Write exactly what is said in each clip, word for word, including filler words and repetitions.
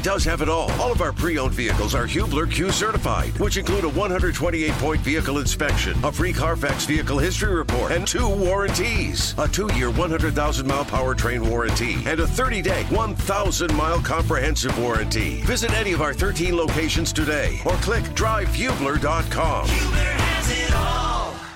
does have it all. All of our pre-owned vehicles are Hubler Q certified, which include a one hundred twenty-eight point vehicle inspection, a free Carfax vehicle history report, and two warranties. A two-year, one hundred thousand mile powertrain warranty, and a thirty-day, one thousand mile comprehensive warranty. Visit any of our thirteen locations today, or click drive hubler dot com. Hubler has it all.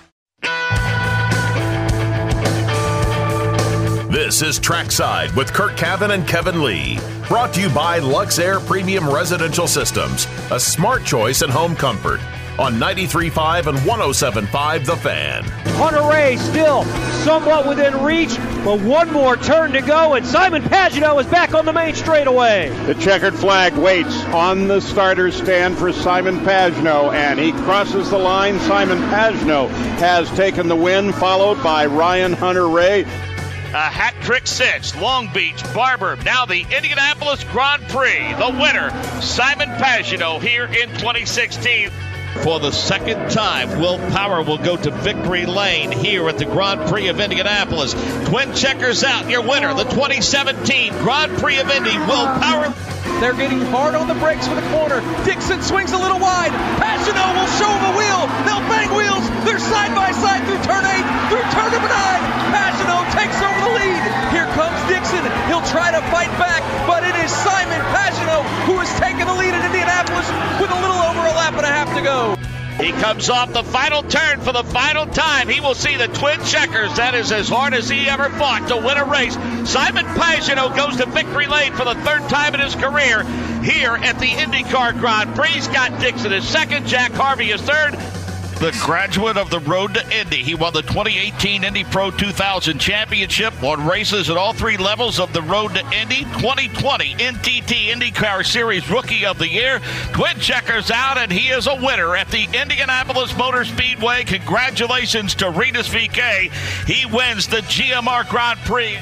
This is Trackside with Kurt Cavan and Kevin Lee. Brought to you by Luxair Premium Residential Systems, a smart choice in home comfort. On ninety-three point five and one oh seven point five The Fan. Hunter-Reay still somewhat within reach, but one more turn to go, and Simon Pagenaud is back on the main straightaway. The checkered flag waits on the starter's stand for Simon Pagenaud, and he crosses the line. Simon Pagenaud has taken the win, followed by Ryan Hunter-Reay. A hat trick cinch. Long Beach, Barber, now the Indianapolis Grand Prix. The winner, Simon Pagenaud, here in twenty sixteen. For the second time, Will Power will go to victory lane here at the Grand Prix of Indianapolis. Twin checkers out, your winner, the twenty seventeen Grand Prix of Indy, Will Power. They're getting hard on the brakes for the corner. Dixon swings a little wide. Pagenaud will show him a wheel. They'll bang wheels. They're side by side through turn eight, through turn number nine. Pagenaud takes over the lead. Here comes Dixon. He'll try to fight back, but it is Simon Pagenaud who has taken the lead in Indianapolis with a little over a lap and a half to go. He comes off the final turn for the final time. He will see the twin checkers. That is as hard as he ever fought to win a race. Simon Pagenaud goes to victory lane for the third time in his career here at the IndyCar Grand Prix. Scott Dixon is second. Jack Harvey is third. The graduate of the road to Indy. He won the twenty eighteen Indy Pro two thousand Championship, won races at all three levels of the road to Indy. twenty twenty N T T IndyCar Series Rookie of the Year. Twin checkers out, and he is a winner at the Indianapolis Motor Speedway. Congratulations to Rinus V K. He wins the G M R Grand Prix.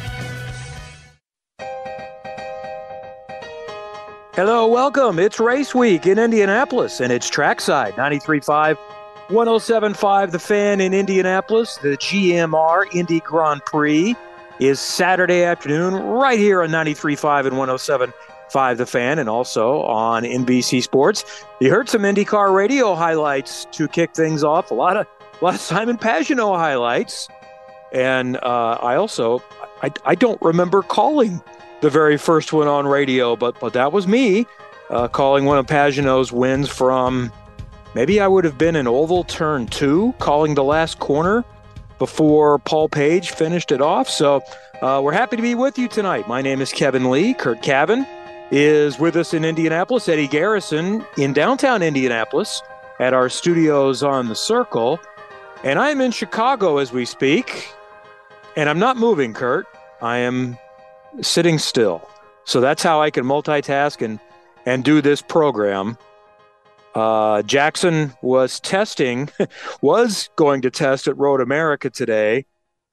Hello, welcome. It's race week in Indianapolis, and it's Trackside ninety-three point five. one oh seven point five The Fan in Indianapolis. The G M R Indy Grand Prix is Saturday afternoon right here on ninety-three point five and one oh seven point five The Fan, and also on N B C Sports. You heard some IndyCar radio highlights to kick things off. A lot of a lot of Simon Pagenaud highlights. And uh, I also, I, I don't remember calling the very first one on radio, but, but that was me uh, calling one of Pagenaud's wins from... Maybe I would have been in oval turn two, calling the last corner before Paul Page finished it off. So uh, we're happy to be with you tonight. My name is Kevin Lee. Kurt Cavan is with us in Indianapolis. Eddie Garrison in downtown Indianapolis at our studios on the Circle. And I'm in Chicago as we speak. And I'm not moving, Kurt. I am sitting still. So that's how I can multitask and, and do this program. Uh, Jackson was testing, was going to test at Road America today.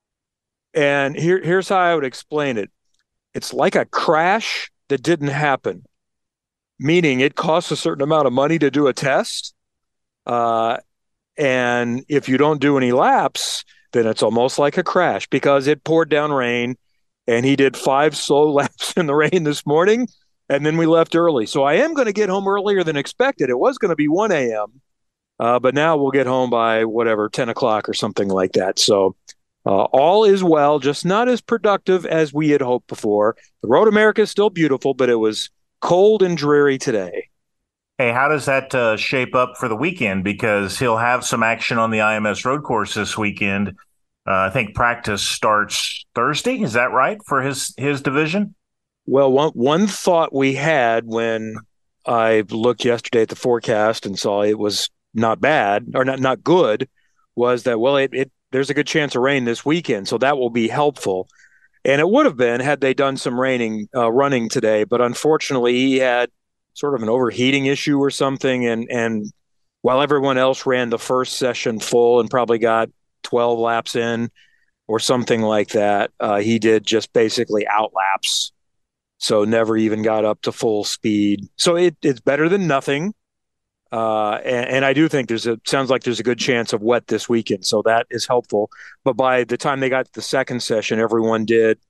And here, here's how I would explain it. It's like a crash that didn't happen, meaning it costs a certain amount of money to do a test. Uh, and if you don't do any laps, then it's almost like a crash because it poured down rain and he did five slow laps in the rain this morning. And then we left early. So I am going to get home earlier than expected. It was going to be one a.m., uh, but now we'll get home by whatever, ten o'clock or something like that. So uh, all is well, just not as productive as we had hoped before. The Road America is still beautiful, but it was cold and dreary today. Hey, how does that uh, shape up for the weekend? Because he'll have some action on the I M S road course this weekend. Uh, I think practice starts Thursday. Is that right for his his division? Well, one one thought we had when I looked yesterday at the forecast and saw it was not bad or not not good was that, well, it, it there's a good chance of rain this weekend, so that will be helpful. And it would have been had they done some raining uh, running today, but unfortunately he had sort of an overheating issue or something, and and while everyone else ran the first session full and probably got twelve laps in or something like that, uh, he did just basically out laps. So never even got up to full speed. So it, it's better than nothing. Uh, and, and I do think there's a, sounds like there's a good chance of wet this weekend. So that is helpful. But by the time they got to the second session, everyone did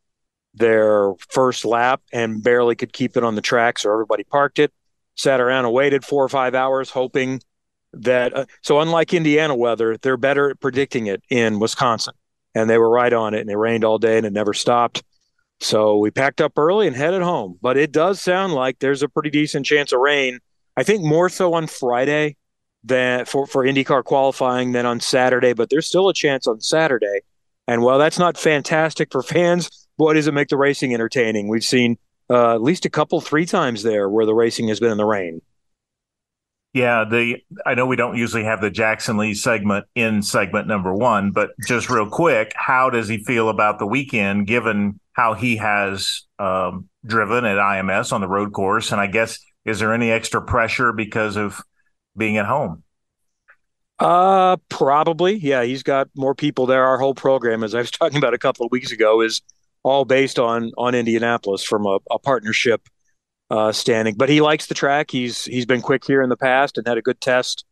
their first lap and barely could keep it on the track, so everybody parked it, sat around and waited four or five hours hoping that uh, – so unlike Indiana weather, they're better at predicting it in Wisconsin, and they were right on it, and it rained all day and it never stopped. So we packed up early and headed home. But it does sound like there's a pretty decent chance of rain, I think more so on Friday than for, for IndyCar qualifying than on Saturday, but there's still a chance on Saturday. And while that's not fantastic for fans, boy, does it make the racing entertaining. We've seen uh, at least a couple, three times there where the racing has been in the rain. Yeah, the I know we don't usually have the Jackson Lee segment in segment number one, but just real quick, how does he feel about the weekend given how he has um, driven at I M S on the road course? And I guess, is there any extra pressure because of being at home? Uh, probably. Yeah, he's got more people there. Our whole program, as I was talking about a couple of weeks ago, is all based on on Indianapolis from a, a partnership uh, standing. But he likes the track. He's he's been quick here in the past and had a good test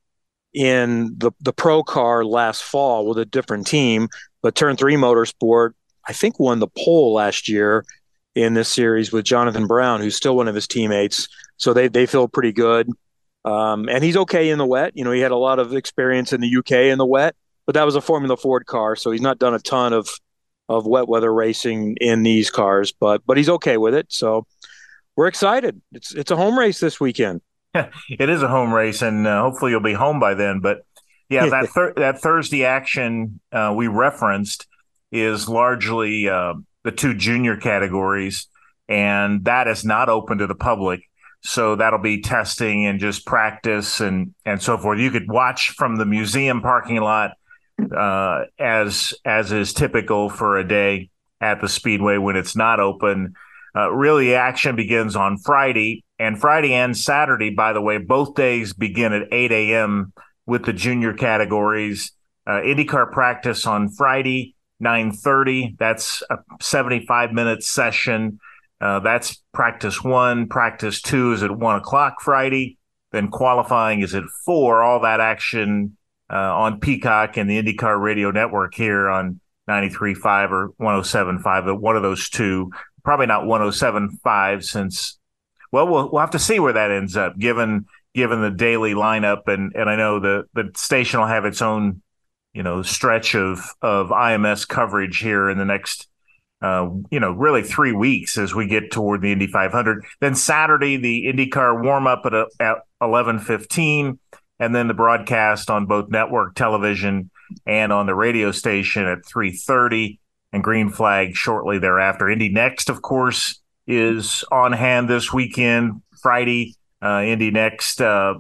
in the the pro car last fall with a different team. But Turn Three Motorsport, I think, won the pole last year in this series with Jonathan Brown, who's still one of his teammates. So they they feel pretty good. Um, and he's okay in the wet. You know, he had a lot of experience in the U K in the wet, but that was a Formula Ford car, so he's not done a ton of of wet weather racing in these cars, but but he's okay with it. So we're excited. It's it's a home race this weekend. It is a home race, and uh, hopefully you'll be home by then. But yeah, that thir- that Thursday action uh, we referenced is largely uh, the two junior categories, and that is not open to the public. So that'll be testing and just practice and, and so forth. You could watch from the museum parking lot uh, as as is typical for a day at the Speedway when it's not open. Uh, really, action begins on Friday, and Friday and Saturday, by the way, both days begin at eight a.m. with the junior categories. Uh, IndyCar practice on Friday, nine thirty. That's a seventy-five minute session. Uh, that's practice one. Practice two is at one o'clock Friday. Then qualifying is at four. All that action uh, on Peacock and the IndyCar Radio Network here on ninety-three point five or one oh seven point five. But one of those two, probably not one oh seven point five, since well, we'll we'll have to see where that ends up given given the daily lineup. And and I know the the station will have its own you know stretch of of I M S coverage here in the next. Uh, you know, really three weeks as we get toward the Indy five hundred. Then Saturday, the IndyCar warm-up at, a, at eleven fifteen, and then the broadcast on both network television and on the radio station at three thirty, and green flag shortly thereafter. Indy Next, of course, is on hand this weekend. Friday, uh, Indy Next uh,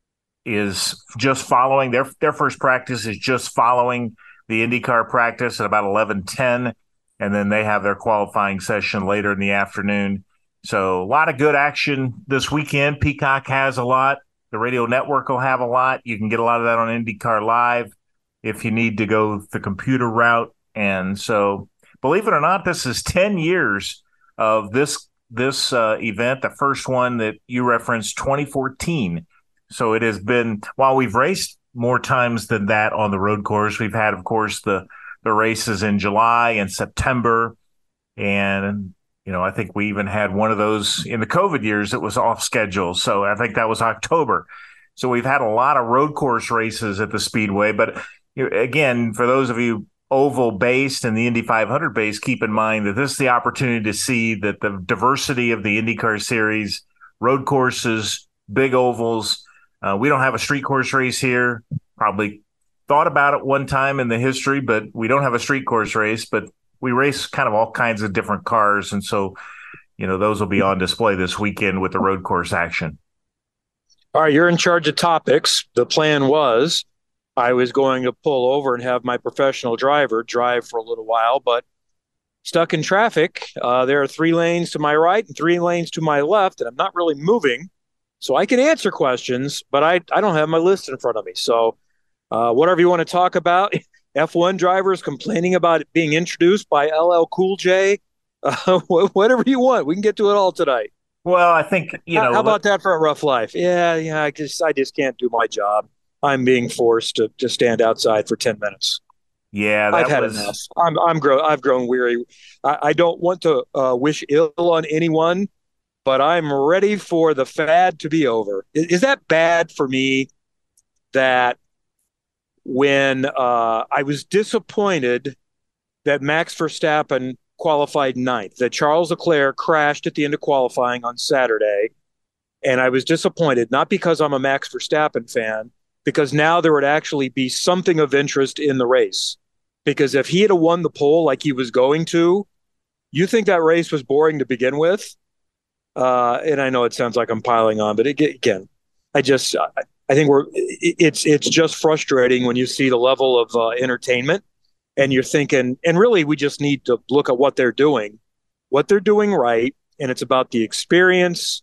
is just following. Their, their first practice is just following the IndyCar practice at about eleven ten. And then they have their qualifying session later in the afternoon. So a lot of good action this weekend. Peacock has a lot. The radio network will have a lot. You can get a lot of that on IndyCar Live if you need to go the computer route. And so, believe it or not, this is ten years of this this uh, event, the first one that you referenced, twenty fourteen. So it has been, while we've raced more times than that on the road course, we've had, of course, the the races in July and September. And, you know, I think we even had one of those in the COVID years that was off schedule. So I think that was October. So we've had a lot of road course races at the Speedway. But you know, again, for those of you oval based and the Indy five hundred based, keep in mind that this is the opportunity to see that the diversity of the IndyCar series, road courses, big ovals. Uh, we don't have a street course race here, probably thought about it one time in the history, but we don't have a street course race, but we race kind of all kinds of different cars. And so, you know, those will be on display this weekend with the road course action. All right, you're in charge of topics. The plan was I was going to pull over and have my professional driver drive for a little while, but stuck in traffic. Uh, there are three lanes to my right and three lanes to my left, and I'm not really moving. So I can answer questions, but I, I don't have my list in front of me. So Uh, whatever you want to talk about, F one drivers complaining about it being introduced by L L Cool J, uh, whatever you want. We can get to it all tonight. Well, I think, you know. How about that for a rough life? Yeah, yeah, I just, I just can't do my job. I'm being forced to, to stand outside for ten minutes. Yeah, that I've had was... enough. I'm I'm grow I've grown weary. I, I don't want to uh, wish ill on anyone, but I'm ready for the fad to be over. Is, is that bad for me that when uh, I was disappointed that Max Verstappen qualified ninth, that Charles Leclerc crashed at the end of qualifying on Saturday, and I was disappointed, not because I'm a Max Verstappen fan, because now there would actually be something of interest in the race. Because if he had won the pole like he was going to, you think that race was boring to begin with? Uh, and I know it sounds like I'm piling on, but it, again, I just I think we're it's it's just frustrating when you see the level of uh, entertainment, and you're thinking, and really we just need to look at what they're doing, what they're doing right, and it's about the experience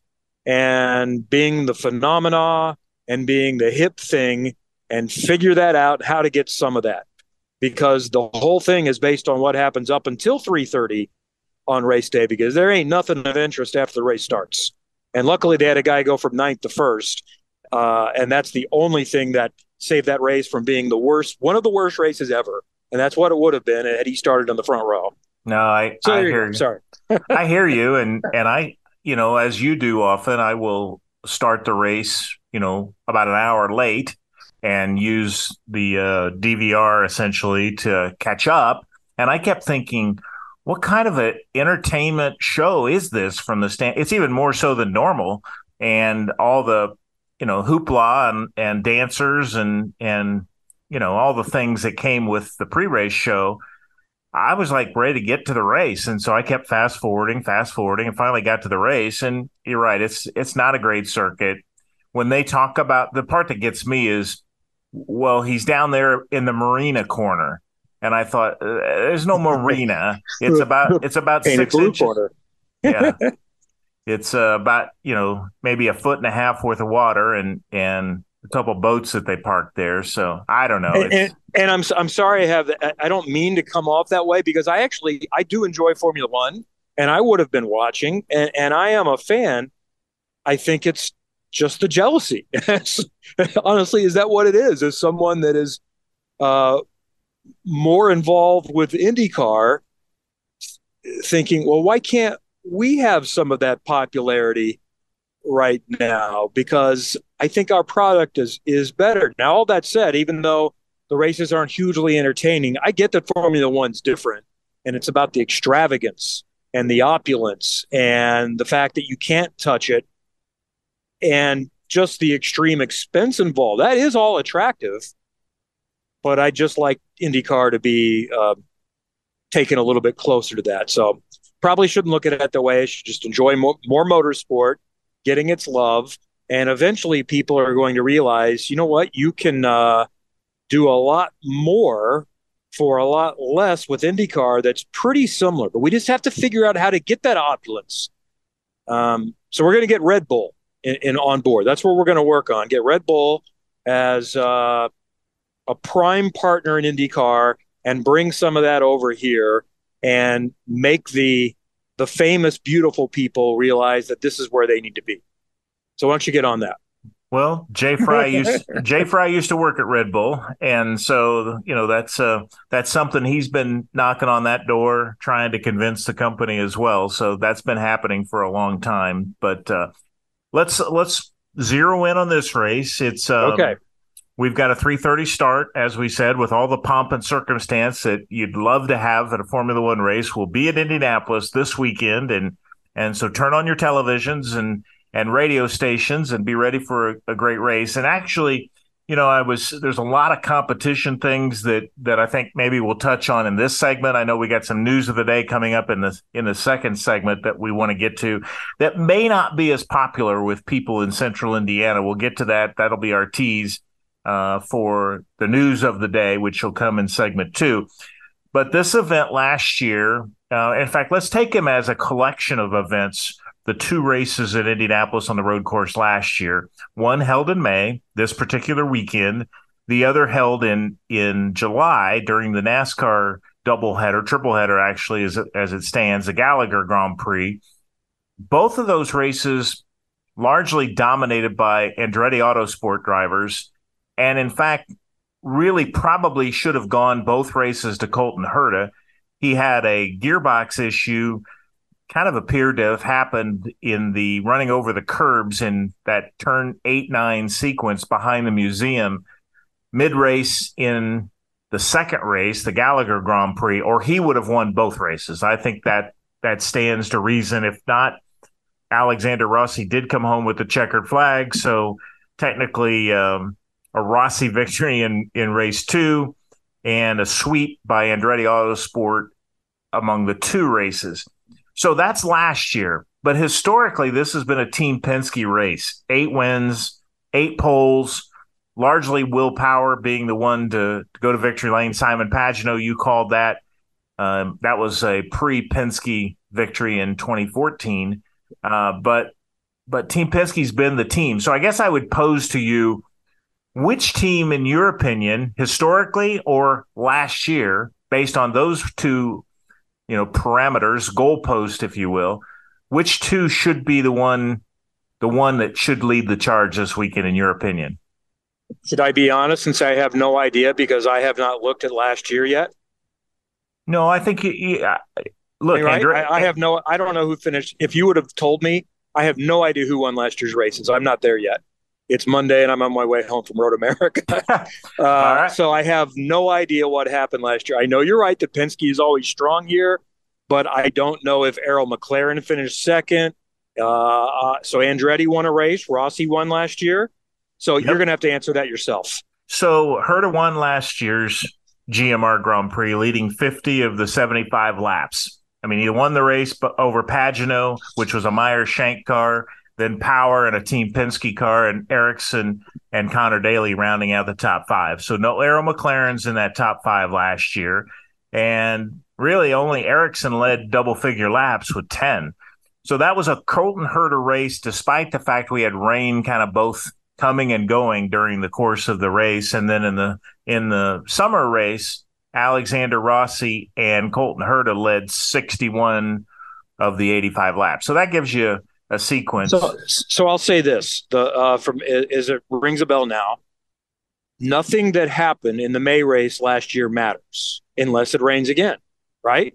and being the phenomena and being the hip thing, and figure that out, how to get some of that. Because the whole thing is based on what happens up until three thirty on race day, because there ain't nothing of interest after the race starts. And luckily they had a guy go from ninth to first, uh, and that's the only thing that saved that race from being the worst, one of the worst races ever. And that's what it would have been had he started in the front row. No, I, so I you hear you. Sorry. I hear you. And, and I, you know, as you do often, I will start the race, you know, about an hour late, and use the uh, D V R essentially to catch up. And I kept thinking, what kind of an entertainment show is this from the stand? It's even more so than normal. And all the, you know, hoopla and, and dancers and, and, you know, all the things that came with the pre-race show. I was like ready to get to the race. And so I kept fast forwarding, fast forwarding, and finally got to the race. And you're right. It's, it's not a great circuit. When they talk about, the part that gets me is, well, he's down there in the marina corner, and I thought, uh, there's no marina. It's about it's about six inches. Corner. Yeah, it's uh, about you know maybe a foot and a half worth of water, and and a couple boats that they parked there. So I don't know. And, and, and I'm I'm sorry I have I don't mean to come off that way, because I actually I do enjoy Formula One, and I would have been watching, and, and I am a fan. I think it's just the jealousy. Honestly, is that what it is? As someone that is uh, more involved with IndyCar, thinking, well, why can't we have some of that popularity right now? Because I think our product is is better. Now, all that said, even though the races aren't hugely entertaining, I get that Formula One's different, and it's about the extravagance and the opulence and the fact that you can't touch it, and just the extreme expense involved. That is all attractive, but I just like IndyCar to be uh, taken a little bit closer to that. So probably shouldn't look at it that way. I should just enjoy more, more motorsport, getting its love, and eventually people are going to realize, you know what, you can uh, do a lot more for a lot less with IndyCar that's pretty similar, but we just have to figure out how to get that opulence. Um, so we're going to get Red Bull In, in on board. That's what we're going to work on. Get Red Bull as uh, a prime partner in IndyCar, and bring some of that over here, and make the the famous, beautiful people realize that this is where they need to be. So why don't you get on that? Well, Jay Fry used Jay Fry used to work at Red Bull, and so you know that's uh, that's something he's been knocking on that door, trying to convince the company as well. So that's been happening for a long time, but. Uh, Let's let's zero in on this race. It's um, okay. We've got a three thirty start, as we said, with all the pomp and circumstance that you'd love to have at a Formula One race. We'll be at Indianapolis this weekend, and and so turn on your televisions and and radio stations and be ready for a, a great race. And actually, you know, I was there's a lot of competition things that that I think maybe we'll touch on in this segment. I know we got some news of the day coming up in the in the second segment that we want to get to that may not be as popular with people in Central Indiana. We'll get to that. That'll be our tease uh, for the news of the day, which will come in segment two. But this event last year, uh, in fact, let's take them as a collection of events. The two races at Indianapolis on the road course last year, one held in May, this particular weekend, the other held in in July during the NASCAR doubleheader, tripleheader actually as it, as it stands, the Gallagher Grand Prix. Both of those races largely dominated by Andretti Autosport drivers. And in fact, really probably should have gone both races to Colton Herta. He had a gearbox issue, kind of appeared to have happened in the running over the curbs in that turn eight nine sequence behind the museum mid-race in the second race, the Gallagher Grand Prix, or he would have won both races. I think that that stands to reason. If not, Alexander Rossi did come home with the checkered flag, so technically um, a Rossi victory in, in race two and a sweep by Andretti Autosport among the two races. So that's last year. But historically, this has been a Team Penske race. Eight wins, eight poles, largely Will Power being the one to, to go to victory lane. Simon Pagenaud, you called that. Um, that was a pre-Penske victory in twenty fourteen. Uh, but but Team Penske's been the team. So I guess I would pose to you, which team, in your opinion, historically or last year, based on those two, you know, parameters, goalpost, if you will, which two should be the one, the one that should lead the charge this weekend, in your opinion? Should I be honest and say I have no idea because I have not looked at last year yet? No, I think you, you uh, look. Right? Andre- I, I have no. I don't know who finished. If you would have told me, I have no idea who won last year's races. I'm not there yet. It's Monday, and I'm on my way home from Road America. uh, right. So I have no idea what happened last year. I know you're right that Penske is always strong here, but I don't know if Arrow McLaren finished second. Uh, uh, so Andretti won a race. Rossi won last year. So yep. You're going to have to answer that yourself. So Herta won last year's G M R Grand Prix, leading fifty of the seventy-five laps. I mean, he won the race over Pagenaud, which was a Meyer Shank car, then Power and a Team Penske car, and Ericsson and Connor Daly rounding out the top five. So no Arrow McLarens in that top five last year. And really only Ericsson led double-figure laps with ten. So that was a Colton Herta race, despite the fact we had rain kind of both coming and going during the course of the race. And then in the in the summer race, Alexander Rossi and Colton Herta led sixty-one of the eighty-five laps. So that gives you a sequence. So, so I'll say this: the uh, from as it rings a bell now, nothing that happened in the May race last year matters unless it rains again, right?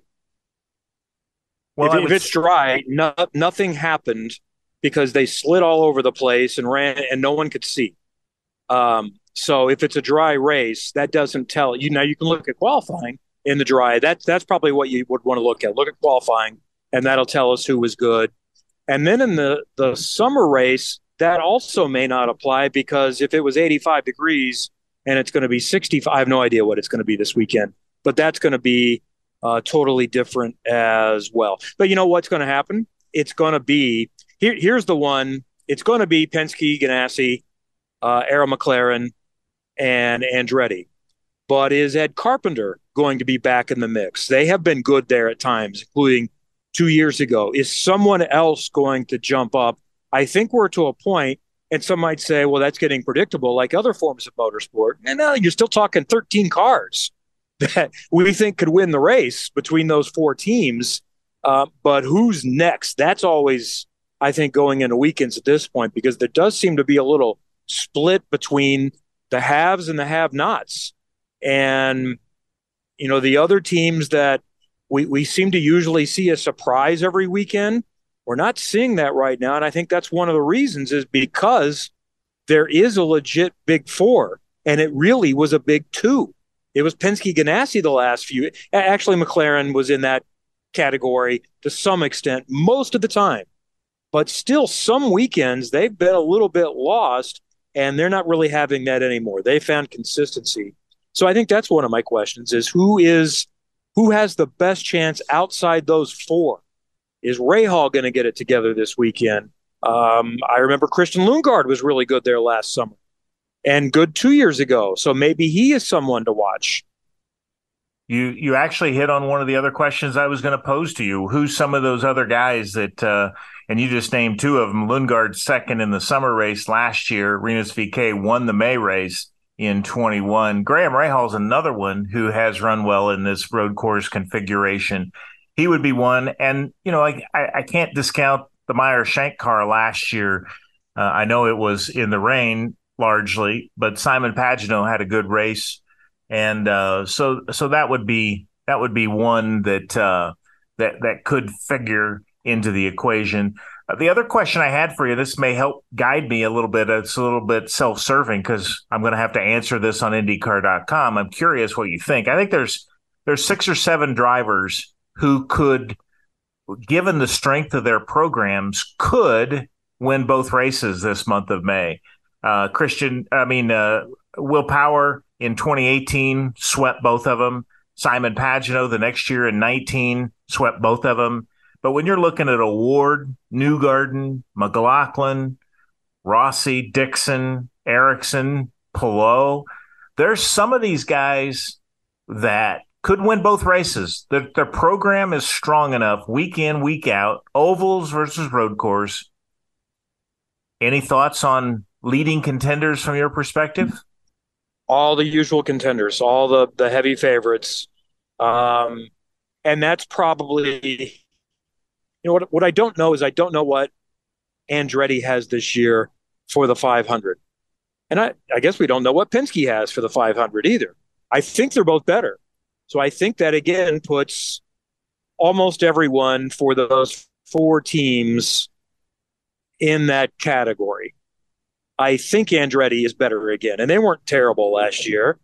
Well, if, if it's dry, no, nothing happened because they slid all over the place and ran, and no one could see. Um, so if it's a dry race, that doesn't tell you. Now you can look at qualifying in the dry. That's that's probably what you would want to look at. Look at qualifying, and that'll tell us who was good. And then in the, the summer race, that also may not apply because if it was eighty-five degrees and it's going to be sixty-five, I have no idea what it's going to be this weekend, but that's going to be uh, totally different as well. But you know what's going to happen? It's going to be here. Here's the one. It's going to be Penske, Ganassi, uh, Arrow McLaren, and Andretti. But is Ed Carpenter going to be back in the mix? They have been good there at times, including two years ago. Is someone else going to jump up? I think we're to a point, and some might say, well, that's getting predictable like other forms of motorsport. And now you're still talking thirteen cars that we think could win the race between those four teams. Uh, but who's next? That's always, I think, going into weekends at this point, because there does seem to be a little split between the haves and the have-nots. And, you know, the other teams that we, we seem to usually see a surprise every weekend, we're not seeing that right now. And I think that's one of the reasons is because there is a legit big four, and it really was a big two. It was Penske Ganassi the last few. Actually, McLaren was in that category to some extent most of the time. But still, some weekends, they've been a little bit lost, and they're not really having that anymore. They found consistency. So I think that's one of my questions is who is who has the best chance outside those four? Is Rahal going to get it together this weekend? Um, I remember Christian Lundgaard was really good there last summer and good two years ago. So maybe he is someone to watch. You you actually hit on one of the other questions I was going to pose to you. Who's some of those other guys that, uh, and you just named two of them, Lundgaard second in the summer race last year. Rinus V K won the May race in twenty-one. Graham Rahal is another one who has run well in this road course configuration. He would be one. And, you know, I, I, I can't discount the Meyer Shank car last year. Uh, I know it was in the rain. largely, but Simon Pagenaud had a good race, and uh, so so that would be that would be one that uh, that that could figure into the equation. Uh, the other question I had for you, this may help guide me a little bit. It's a little bit self-serving because I'm going to have to answer this on IndyCar dot com. I'm curious what you think. I think there's there's six or seven drivers who could, given the strength of their programs, could win both races this month of May. Uh, Christian, I mean, uh, Will Power in twenty eighteen swept both of them. Simon Pagenaud the next year in nineteen swept both of them. But when you're looking at Award, Newgarden, McLaughlin, Rossi, Dixon, Ericsson, Palou, there's some of these guys that could win both races. Their, their program is strong enough week in, week out, ovals versus road course. Any thoughts on leading contenders from your perspective? All the usual contenders, all the, the heavy favorites. Um, and that's probably, you know, what, what I don't know is I don't know what Andretti has this year for the five hundred. And I, I guess we don't know what Penske has for the five hundred either. I think they're both better. So I think that, again, puts almost everyone for those four teams in that category. I think Andretti is better again, and they weren't terrible last year.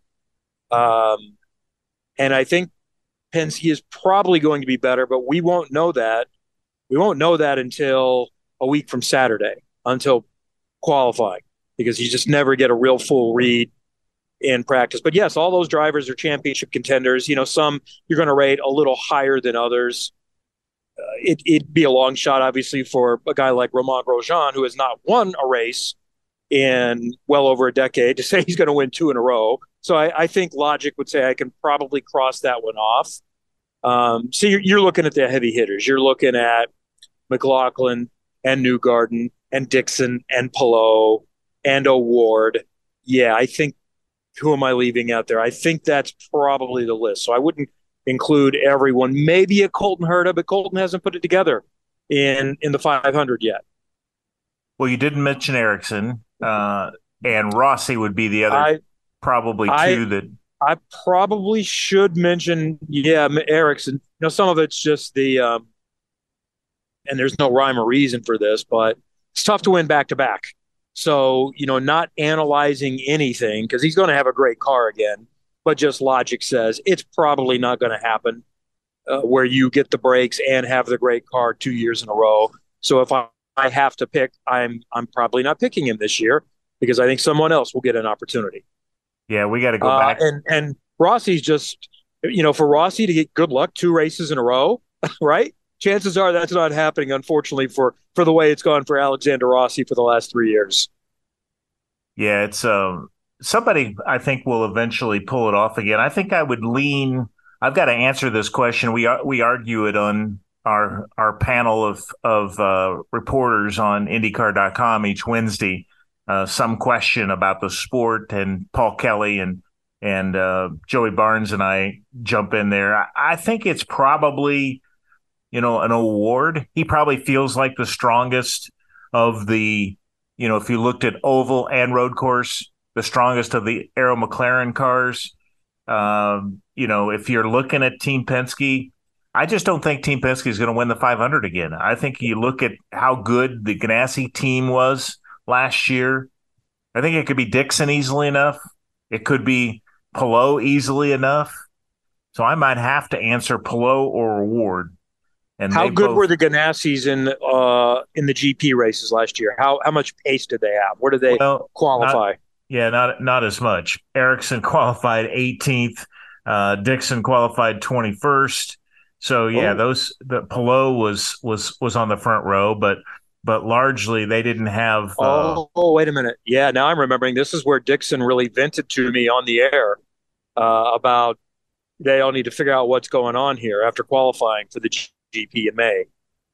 Um, and I think Penske is probably going to be better, but we won't know that. We won't know that until a week from Saturday, until qualifying, because you just never get a real full read in practice. But yes, all those drivers are championship contenders. You know, some you're going to rate a little higher than others. Uh, it, it'd be a long shot, obviously, for a guy like Romain Grosjean, who has not won a race in well over a decade, to say he's going to win two in a row. So I, I think logic would say I can probably cross that one off. Um, so you're, you're looking at the heavy hitters. You're looking at McLaughlin and Newgarden and Dixon and Palou and Award. Yeah, I think, who am I leaving out there? I think that's probably the list. So I wouldn't include everyone. Maybe a Colton Herta, but Colton hasn't put it together in, in the five hundred yet. Well, you didn't mention Ericsson, uh, and Rossi would be the other I, probably two I, that I probably should mention, yeah, Ericsson. You know, some of it's just the, um, and there's no rhyme or reason for this, but it's tough to win back to back. So, you know, not analyzing anything, because he's going to have a great car again, but just logic says it's probably not going to happen uh, where you get the breaks and have the great car two years in a row. So if I, I have to pick, I'm I'm probably not picking him this year, because I think someone else will get an opportunity. Yeah, we got to go uh, back. And and Rossi's just, you know, for Rossi to get good luck two races in a row, right? Chances are that's not happening, unfortunately, for, for the way it's gone for Alexander Rossi for the last three years. Yeah, it's um, somebody I think will eventually pull it off again. I think I would lean. I've got to answer this question. We we argue it on our our panel of of uh, reporters on IndyCar dot com each Wednesday. Uh, some question about the sport, and Paul Kelly and and uh, Joey Barnes and I jump in there. I, I think it's probably, you know, an Award. He probably feels like the strongest of the, you know, if you looked at oval and road course, the strongest of the Arrow McLaren cars. Um, you know, if you're looking at Team Penske, I just don't think Team Penske is going to win the five hundred again. I think you look at how good the Ganassi team was last year. I think it could be Dixon easily enough. It could be Palou easily enough. So I might have to answer Palou or Award. And how good both, were the Ganassis in uh, in the G P races last year? How how much pace did they have? Where did they well, qualify? Not, yeah, not not as much. Ericsson qualified eighteenth. Uh, Dixon qualified twenty-first. So yeah, oh. those the Palou was was was on the front row, but but largely they didn't have. Uh, oh, oh, wait a minute. Yeah, now I'm remembering. This is where Dixon really vented to me on the air uh, about they all need to figure out what's going on here after qualifying for the G P in May.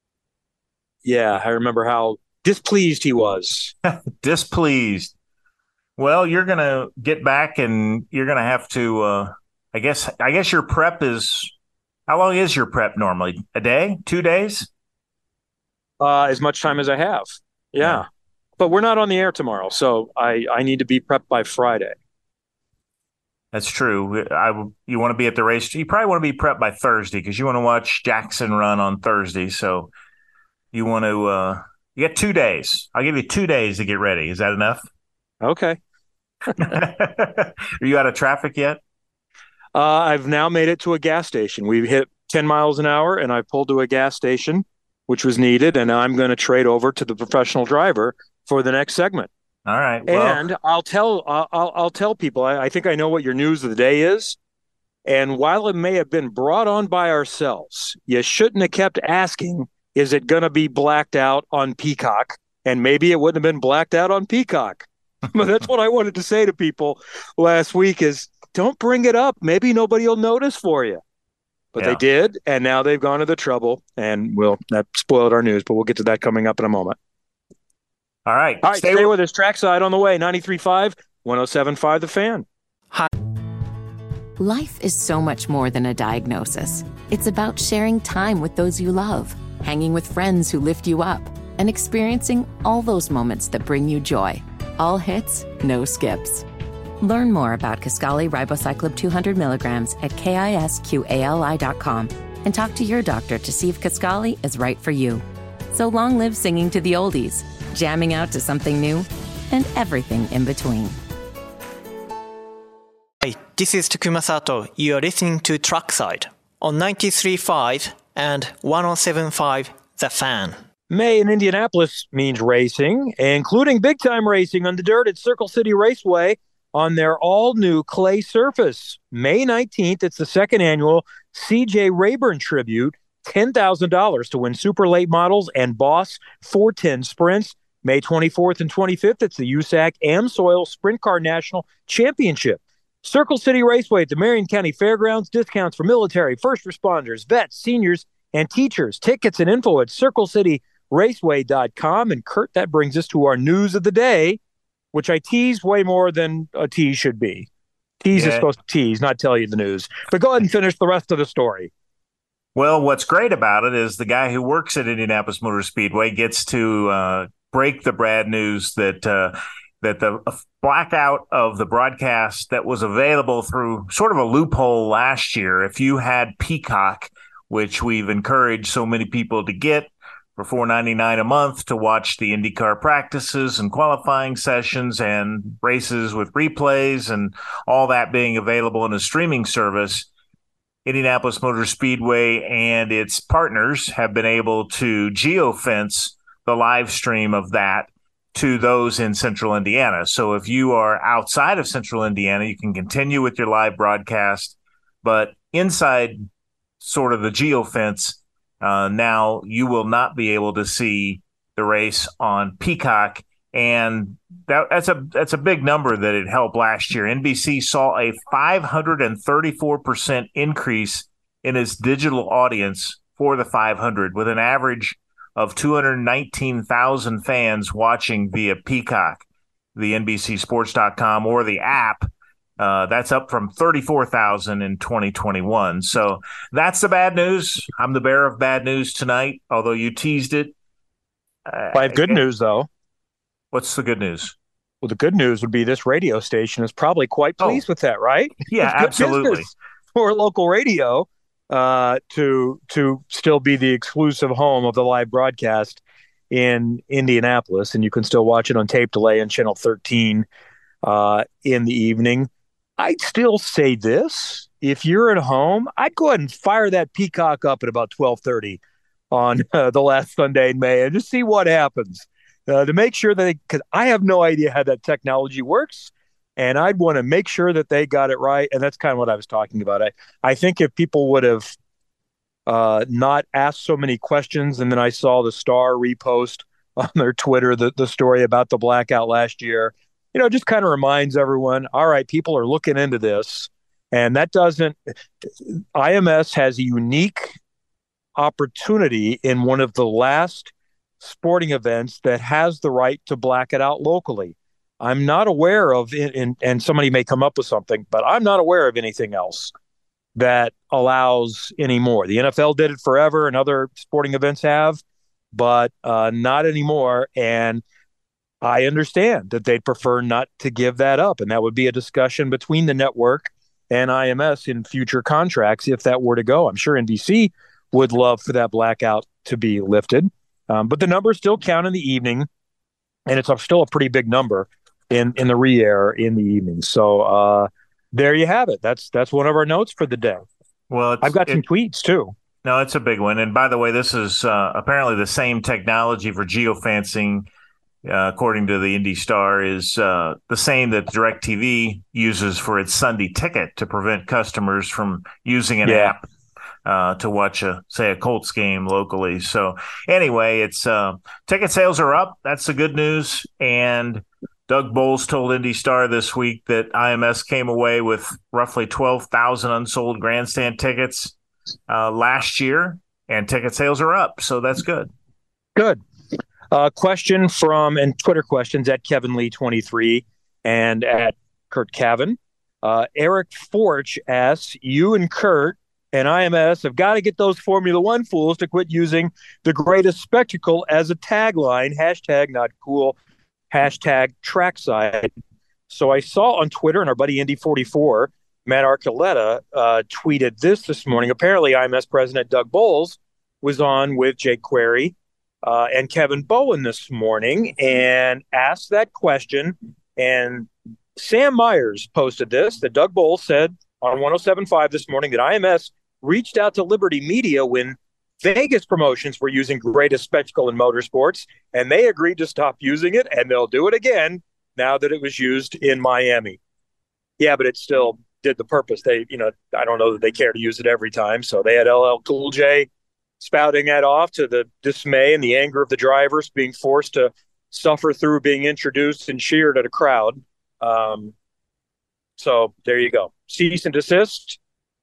Yeah, I remember how displeased he was. Displeased. Well, you're gonna get back, and you're gonna have to. Uh, I guess. I guess your prep is. How long is your prep normally? A day? Two days? Uh, as much time as I have. Yeah. but we're not on the air tomorrow, so I, I need to be prepped by Friday. That's true. I, you want to be at the race. You probably want to be prepped by Thursday because you want to watch Jackson run on Thursday. So you want to uh, – you get two days. I'll give you two days to get ready. Is that enough? Okay. Are you out of traffic yet? Uh, I've now made it to a gas station. We've hit ten miles an hour, and I pulled to a gas station, which was needed, and I'm going to trade over to the professional driver for the next segment. All right. Well, and I'll tell I'll I'll tell people. I, I think I know what your news of the day is. And while it may have been brought on by ourselves, you shouldn't have kept asking, is it going to be blacked out on Peacock? And maybe it wouldn't have been blacked out on Peacock. But that's what I wanted to say to people last week is don't bring it up. Maybe nobody will notice for you. But yeah. They did, and now they've gone to the trouble, and we'll that spoiled our news, but we'll get to that coming up in a moment. All right. All right, stay, stay with us. Trackside on the way, ninety-three point five, one oh seven point five The Fan. Hi. Life is so much more than a diagnosis. It's about sharing time with those you love, hanging with friends who lift you up, and experiencing all those moments that bring you joy. All hits, no skips. Learn more about Kisqali Ribociclib two hundred milligrams at kisqali dot com and talk to your doctor to see if Kisqali is right for you. So long live singing to the oldies, jamming out to something new, and everything in between. Hi, this is Takuma Sato. You are listening to Trackside on ninety-three point five and one oh seven point five The Fan. May in Indianapolis means racing, including big-time racing on the dirt at Circle City Raceway on their all-new clay surface. May nineteenth, it's the second annual C J Rayburn Tribute, ten thousand dollars to win super late models and Boss four ten sprints. May twenty-fourth and twenty-fifth, it's the U S A C AmSoil Sprint Car National Championship. Circle City Raceway at the Marion County Fairgrounds. Discounts for military, first responders, vets, seniors, and teachers. Tickets and info at circle city raceway dot com. And Kurt, that brings us to our news of the day, which I teased way more than a tease should be. Tease yeah. is supposed to tease, not tell you the news. But go ahead and finish the rest of the story. Well, what's great about it is the guy who works at Indianapolis Motor Speedway gets to uh, break the bad news that uh, that the blackout of the broadcast that was available through sort of a loophole last year, if you had Peacock, which we've encouraged so many people to get, for four ninety-nine a month to watch the IndyCar practices and qualifying sessions and races with replays and all that being available in a streaming service, Indianapolis Motor Speedway and its partners have been able to geofence the live stream of that to those in Central Indiana. So if you are outside of Central Indiana, you can continue with your live broadcast, but inside sort of the geofence, Uh, now you will not be able to see the race on Peacock, and that, that's a that's a big number that it helped last year. N B C saw a five hundred thirty-four percent increase in its digital audience for the five hundred, with an average of two hundred nineteen thousand fans watching via Peacock, the N B C sports dot com, or the app. Uh, that's up from thirty-four thousand in twenty twenty-one. So that's the bad news. I'm the bearer of bad news tonight, although you teased it. Uh, I have good news, though. What's the good news? Well, the good news would be this radio station is probably quite pleased oh. with that, right? Yeah, absolutely. For local radio uh, to to still be the exclusive home of the live broadcast in Indianapolis, and you can still watch it on tape delay on Channel thirteen uh, in the evening. I'd still say this. If you're at home, I'd go ahead and fire that Peacock up at about twelve thirty on uh, the last Sunday in May and just see what happens uh, to make sure that they, because I have no idea how that technology works, and I'd want to make sure that they got it right. And that's kind of what I was talking about. I, I think if people would have uh, not asked so many questions, and then I saw the Star repost on their Twitter the, the story about the blackout last year, you know, just kind of reminds everyone, all right, people are looking into this. And that doesn't, I M S has a unique opportunity in one of the last sporting events that has the right to black it out locally. I'm not aware of, and, and somebody may come up with something, but I'm not aware of anything else that allows anymore. The N F L did it forever and other sporting events have, but uh, not anymore. And I understand that they'd prefer not to give that up, and that would be a discussion between the network and I M S in future contracts if that were to go. I'm sure N B C would love for that blackout to be lifted, um, but the numbers still count in the evening, and it's a, still a pretty big number in, in the re-air in the evening. So uh, there you have it. That's that's one of our notes for the day. Well, I've got some it, tweets too. No, it's a big one. And by the way, this is uh, apparently the same technology for geofencing, uh, according to the Indy Star, is uh, the same that DirecTV uses for its Sunday Ticket to prevent customers from using an Yeah. app uh, to watch, a say, a Colts game locally. So anyway, it's uh, ticket sales are up. That's the good news. And Doug Bowles told Indy Star this week that I M S came away with roughly twelve thousand unsold grandstand tickets uh, last year, and ticket sales are up. So that's good. Good. Uh, question from, and Twitter questions at Kevin Lee twenty-three and at Kurt Cavan. Uh, Eric Forch asks, you and Kurt and I M S have got to get those Formula One fools to quit using the greatest spectacle as a tagline. Hashtag not cool. Hashtag trackside. So I saw on Twitter, and our buddy Indy forty-four, Matt Archuleta, uh, tweeted this this morning. Apparently, I M S President Doug Bowles was on with Jake Query uh, and Kevin Bowen this morning and asked that question. And Sam Myers posted this, that Doug Bowles said on one oh seven point five this morning that I M S reached out to Liberty Media when Vegas promotions were using greatest spectacle in motorsports, and they agreed to stop using it, and they'll do it again now that it was used in Miami. Yeah, but it still did the purpose. They, you know, I don't know that they care to use it every time. So they had L L Cool J spouting that off to the dismay and the anger of the drivers being forced to suffer through being introduced and cheered at a crowd. Um, so there you go. Cease and desist.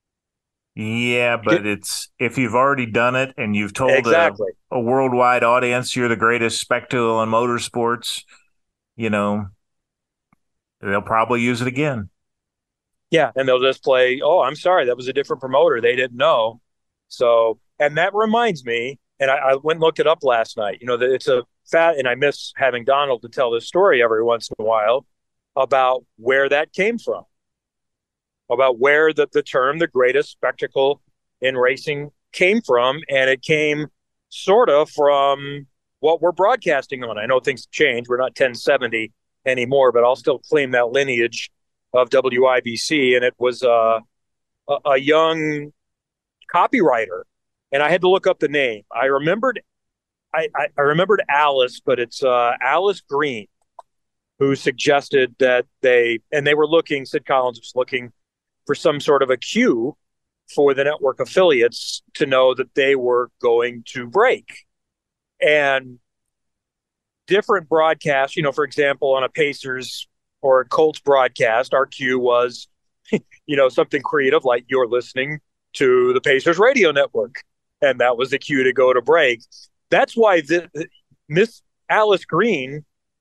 Yeah, but it's if you've already done it and you've told exactly. a, a worldwide audience you're the greatest spectacle in motorsports, you know, they'll probably use it again. Yeah, and they'll just play, oh, I'm sorry, that was a different promoter. They didn't know. So, and that reminds me, and I, I went and looked it up last night, you know, that it's a fat, and I miss having Donald to tell this story every once in a while about where that came from. About where the, the term the greatest spectacle in racing came from. And it came sort of from what we're broadcasting on. I know things change. We're not ten seventy anymore, but I'll still claim that lineage of W I B C. And it was uh, a, a young copywriter. And I had to look up the name. I remembered I, I, I remembered Alice, but it's uh, Alice Green, who suggested that they, and they were looking, Sid Collins was looking for some sort of a cue for the network affiliates to know that they were going to break. And different broadcasts, you know, for example, on a Pacers or a Colts broadcast, our cue was, you know, something creative like you're listening to the Pacers radio network. And that was the cue to go to break. That's why the, Miss Alice Green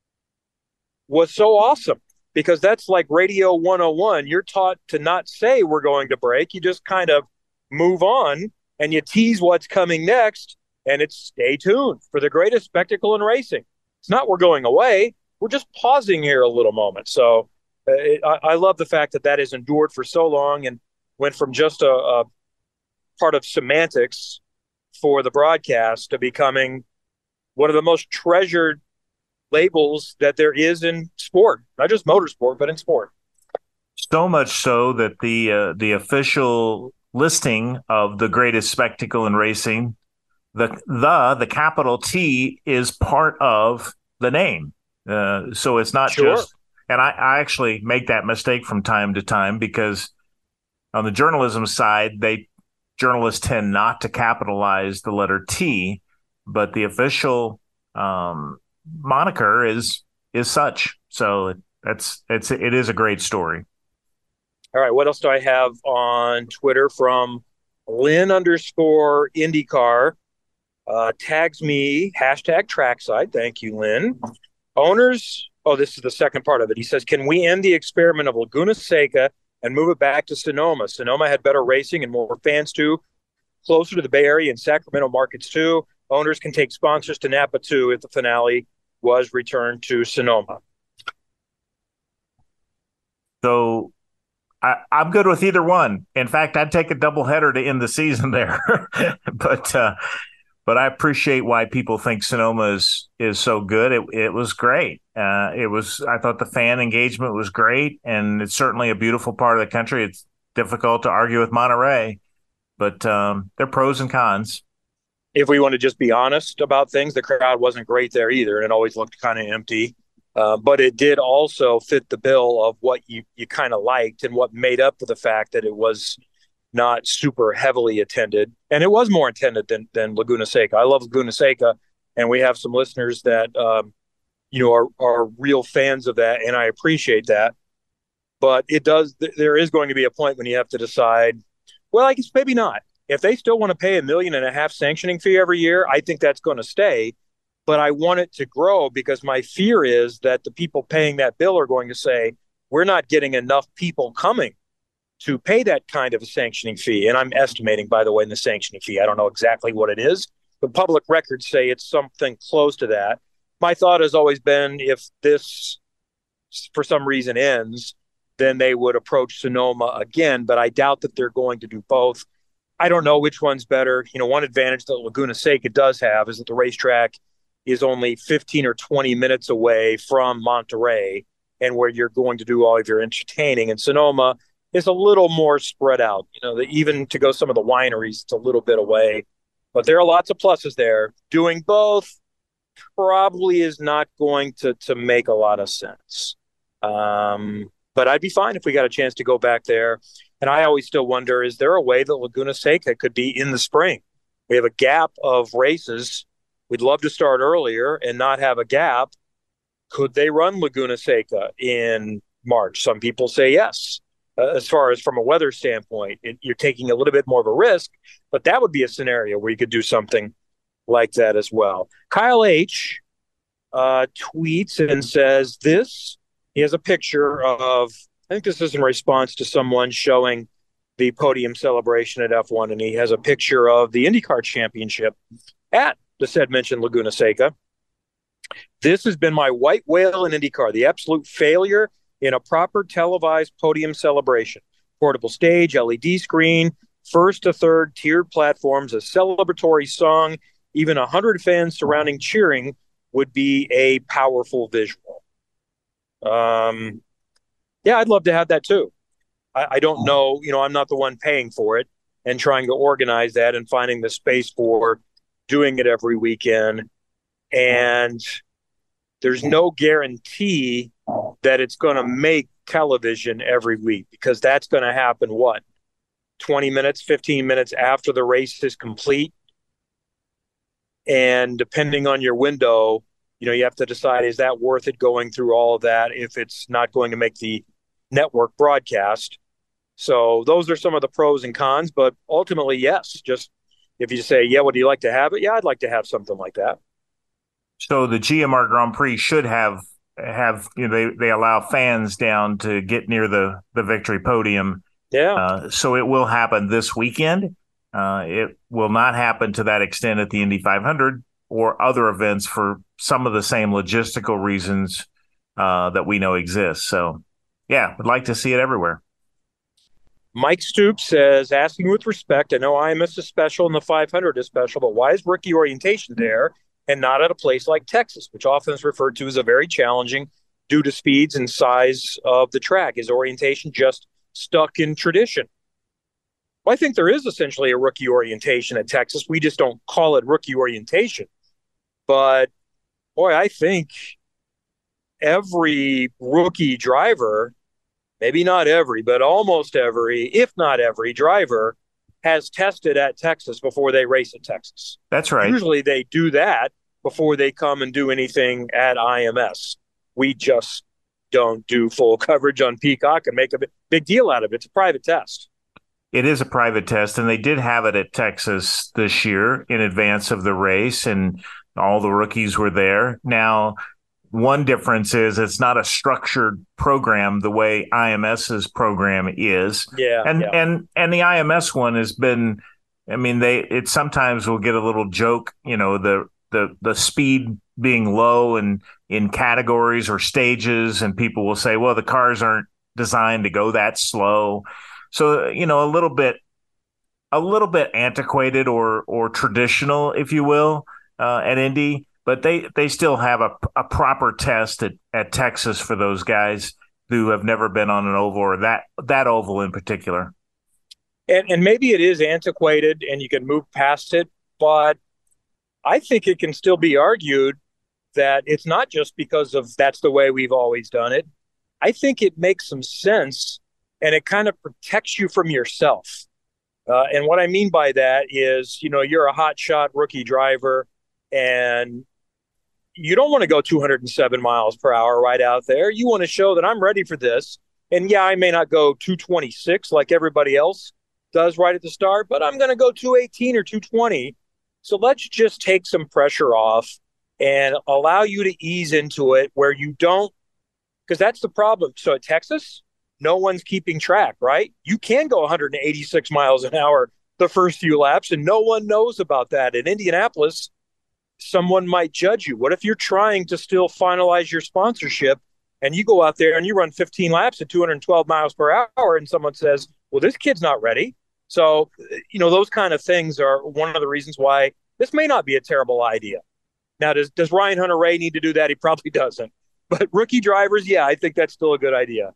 was so awesome. Because that's like Radio one oh one. You're taught to not say we're going to break. You just kind of move on and you tease what's coming next. And it's stay tuned for the greatest spectacle in racing. It's not we're going away. We're just pausing here a little moment. So uh, it, I, I love the fact that that has endured for so long and went from just a, a part of semantics for the broadcast to becoming one of the most treasured labels that there is in sport, not just motorsport, but in sport. So much so that the uh, the official listing of the greatest spectacle in racing, the the the capital T is part of the name. Uh, so it's not sure. just, and I, I actually make that mistake from time to time because on the journalism side, they journalists tend not to capitalize the letter T, but the official um, moniker is is such. So that's it's it is a great story. All right, what else do I have on Twitter from Lynn underscore IndyCar? Uh, tags me hashtag trackside. Thank you, Lynn. Owners. Oh, this is the second part of it. He says, "Can we end the experiment of Laguna Seca and move it back to Sonoma? Sonoma had better racing and more fans too, closer to the Bay Area and Sacramento markets too. Owners can take sponsors to Napa too if the finale was returned to Sonoma. So I, I'm good with either one. In fact, I'd take a doubleheader to end the season there. but uh, but I appreciate why people think Sonoma is is so good. It it was great. Uh, it was. I thought the fan engagement was great, and it's certainly a beautiful part of the country. It's difficult to argue with Monterey, but um, there are pros and cons. If we want to just be honest about things, the crowd wasn't great there either, and it always looked kind of empty. Uh, but it did also fit the bill of what you, you kind of liked and what made up for the fact that it was not super heavily attended. And it was more attended than, than Laguna Seca. I love Laguna Seca, and we have some listeners that, um, you know, are, are real fans of that, and I appreciate that. But it does, there is going to be a point when you have to decide, well, I guess maybe not. If they still want to pay a million and a half sanctioning fee every year, I think that's going to stay. But I want it to grow because my fear is that the people paying that bill are going to say, we're not getting enough people coming to pay that kind of a sanctioning fee. And I'm estimating, by the way, in the sanctioning fee, I don't know exactly what it is, but public records say it's something close to that. My thought has always been if this, for some reason, ends, then they would approach Sonoma again. But I doubt that they're going to do both. I don't know which one's better. You know, one advantage that Laguna Seca does have is that the racetrack is only fifteen or twenty minutes away from Monterey and where you're going to do all of your entertaining. And Sonoma is a little more spread out. You know, the, even to go some of the wineries, it's a little bit away. But there are lots of pluses there. Doing both probably is not going to, to make a lot of sense. Um, but I'd be fine if we got a chance to go back there. And I always still wonder, is there a way that Laguna Seca could be in the spring? We have a gap of races. We'd love to start earlier and not have a gap. Could they run Laguna Seca in March? Some people say yes. Uh, as far as from a weather standpoint, it, you're taking a little bit more of a risk, but that would be a scenario where you could do something like that as well. Kyle H. Uh, tweets and says this. He has a picture of, I think this is in response to someone showing the podium celebration at F one, and he has a picture of the IndyCar Championship at the said mentioned Laguna Seca. This has been my white whale in IndyCar, the absolute failure in a proper televised podium celebration. Portable stage, L E D screen, first to third tiered platforms, a celebratory song, even one hundred fans surrounding cheering would be a powerful visual. Um, yeah, I'd love to have that too. I, I don't know, you know, I'm not the one paying for it and trying to organize that and finding the space for doing it every weekend. And there's no guarantee that it's going to make television every week, because that's going to happen, what, twenty minutes, fifteen minutes after the race is complete. And depending on your window, you know, you have to decide, is that worth it going through all of that if it's not going to make the network broadcast? So those are some of the pros and cons, but ultimately, yes, just if you say, yeah, would you like to have it? Yeah, I'd like to have something like that. So the G M R Grand Prix should have, have you know, they, they allow fans down to get near the, the victory podium. Yeah. Uh, so it will happen this weekend. Uh, it will not happen to that extent at the Indy five hundred or other events for some of the same logistical reasons uh, that we know exist. So, yeah, would like to see it everywhere. Mike Stoops says, asking with respect, I know I M S is special and the five hundred is special, but why is rookie orientation there and not at a place like Texas, which often is referred to as a very challenging due to speeds and size of the track? Is orientation just stuck in tradition? Well, I think there is essentially a rookie orientation at Texas. We just don't call it rookie orientation. But, boy, I think every rookie driver, maybe not every, but almost every, if not every driver, has tested at Texas before they race at Texas. That's right. Usually they do that before they come and do anything at I M S. We just don't do full coverage on Peacock and make a big deal out of it. It's a private test. It is a private test, and they did have it at Texas this year in advance of the race, and all the rookies were there. Now, one difference is it's not a structured program the way IMS's program is. Yeah. And yeah. and and the I M S one has been, I mean, they it sometimes will get a little joke, you know, the the the speed being low in, in categories or stages, and people will say, well, the cars aren't designed to go that slow. So, you know, a little bit, a little bit antiquated or or traditional, if you will, uh, at Indy, but they, they still have a, a proper test at, at Texas for those guys who have never been on an oval, or that that oval in particular. And, and maybe it is antiquated and you can move past it, but I think it can still be argued that it's not just because of that's the way we've always done it. I think it makes some sense, and it kind of protects you from yourself. Uh, and what I mean by that is, you know, you're a hotshot rookie driver, and you don't want to go two hundred seven miles per hour right out there. You want to show that I'm ready for this. And yeah, I may not go two twenty-six like everybody else does right at the start, but I'm going to go two eighteen or two twenty. So let's just take some pressure off and allow you to ease into it where you don't, because that's the problem. So at Texas, no one's keeping track, right? You can go one hundred eighty-six miles an hour the first few laps, and no one knows about that. In Indianapolis, someone might judge you. What if you're trying to still finalize your sponsorship and you go out there and you run fifteen laps at two hundred twelve miles per hour and someone says, well, this kid's not ready. So, you know, those kind of things are one of the reasons why this may not be a terrible idea. Now, does, does Ryan Hunter-Reay need to do that? He probably doesn't. But rookie drivers, yeah, I think that's still a good idea.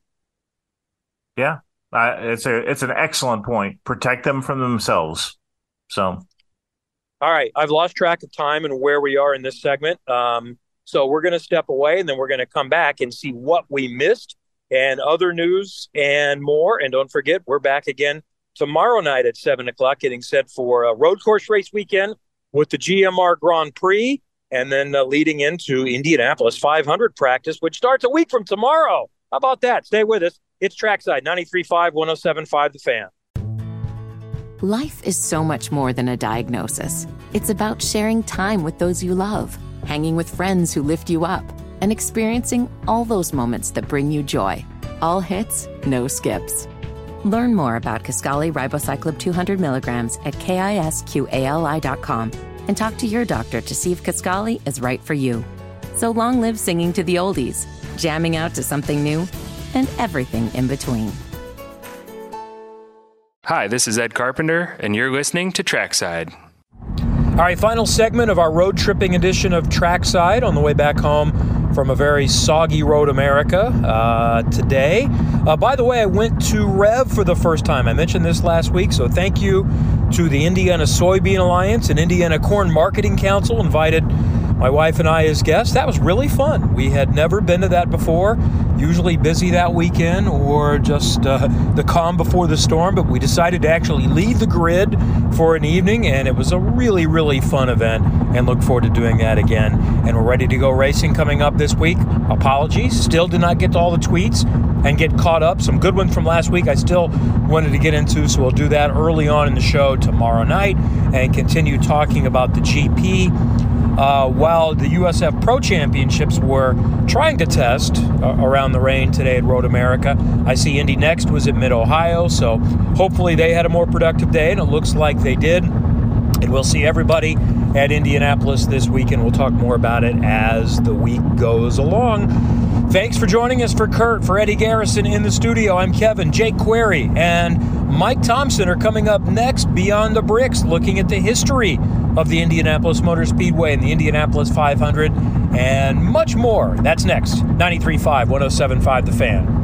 Yeah, uh, it's a it's an excellent point. Protect them from themselves. So, all right, I've lost track of time and where we are in this segment. Um, so we're going to step away, and then we're going to come back and see what we missed and other news and more. And don't forget, we're back again tomorrow night at seven o'clock, getting set for a road course race weekend with the G M R Grand Prix, and then uh, leading into Indianapolis five hundred practice, which starts a week from tomorrow. How about that? Stay with us. It's Trackside, ninety-three point five, one oh seven point five The Fan. Life is so much more than a diagnosis. It's about sharing time with those you love, hanging with friends who lift you up, and experiencing all those moments that bring you joy. All hits, no skips. Learn more about Kisqali Ribociclib two hundred milligrams at kisqali dot com and talk to your doctor to see if Kisqali is right for you. So long live singing to the oldies, jamming out to something new, and everything in between. Hi, this is Ed Carpenter, and you're listening to Trackside. All right, final segment of our road tripping edition of Trackside on the way back home from a very soggy road America uh, today. Uh, by the way, I went to Rev for the first time. I mentioned this last week, so thank you to the Indiana Soybean Alliance and Indiana Corn Marketing Council. Invited my wife and I as guests. That was really fun. We had never been to that before. Usually busy that weekend or just uh, the calm before the storm, but we decided to actually leave the grid for an evening, and it was a really, really fun event, and look forward to doing that again. And we're ready to go racing coming up this week. Apologies, still did not get to all the tweets and get caught up. Some good ones from last week I still wanted to get into, so we'll do that early on in the show tomorrow night and continue talking about the G P. Uh, while the U S F Pro Championships were trying to test uh, around the rain today at Road America, I see Indy Next was at Mid-Ohio, so hopefully they had a more productive day, and it looks like they did. And we'll see everybody at Indianapolis this weekend. We'll talk more about it as the week goes along. Thanks for joining us. For Kurt, for Eddie Garrison in the studio, I'm Kevin. Jake Query and Mike Thompson are coming up next, Beyond the Bricks, looking at the history of the Indianapolis Motor Speedway and the Indianapolis five hundred and much more. That's next. ninety-three point five, one oh seven point five The Fan.